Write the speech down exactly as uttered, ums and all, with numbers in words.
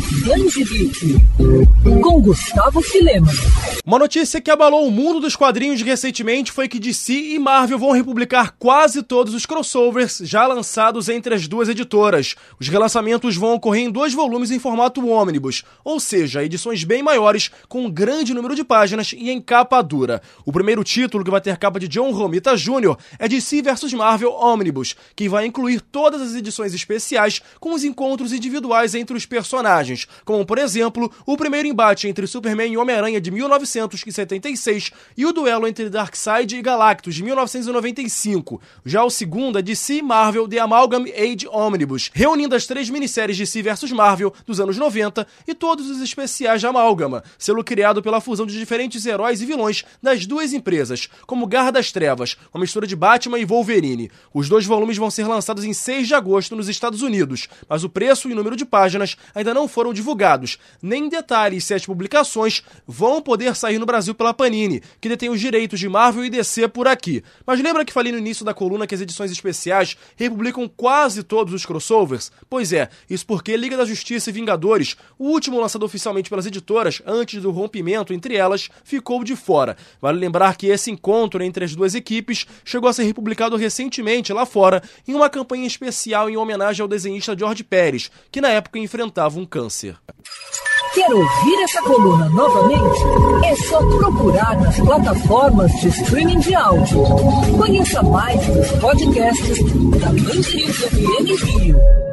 Dangibique, com Gustavo Filema. Uma notícia que abalou o mundo dos quadrinhos recentemente foi que D C e Marvel vão republicar quase todos os crossovers já lançados entre as duas editoras. Os relançamentos vão ocorrer em dois volumes em formato ônibus, ou seja, edições bem maiores, com um grande número de páginas e em capa dura. O primeiro título, que vai ter capa de John Romita Júnior, é D C versus Marvel Omnibus, que vai incluir todas as edições especiais com os encontros individuais entre os personagens, como, por exemplo, o primeiro embate entre Superman e Homem-Aranha de mil novecentos e setenta e seis e o duelo entre Darkseid e Galactus de mil novecentos e noventa e cinco. Já o segundo é D C Marvel The Amalgam Age Omnibus, reunindo as três minisséries D C versus Marvel dos anos noventa e todos os especiais de Amálgama, selo criado pela fusão de diferentes heróis e vilões das duas empresas, como Garra das Trevas, uma mistura de Batman e Wolverine. Os dois volumes vão ser lançados em seis de agosto nos Estados Unidos, mas o preço e número de páginas ainda não foram divulgados, nem detalhes se as publicações vão poder sair no Brasil pela Panini, que detém os direitos de Marvel e D C por aqui. Mas lembra que falei no início da coluna que as edições especiais republicam quase todos os crossovers? Pois é, isso porque Liga da Justiça e Vingadores, o último lançado oficialmente pelas editoras antes do rompimento entre elas, ficou de fora. Vale lembrar que esse encontro entre as duas equipes chegou a ser republicado recentemente lá fora em uma campanha especial em homenagem ao desenhista George Pérez, que na época enfrentava um câncer. Quer ouvir essa coluna novamente? É só procurar nas plataformas de streaming de áudio. Conheça mais dos podcasts da Band News F M Rio.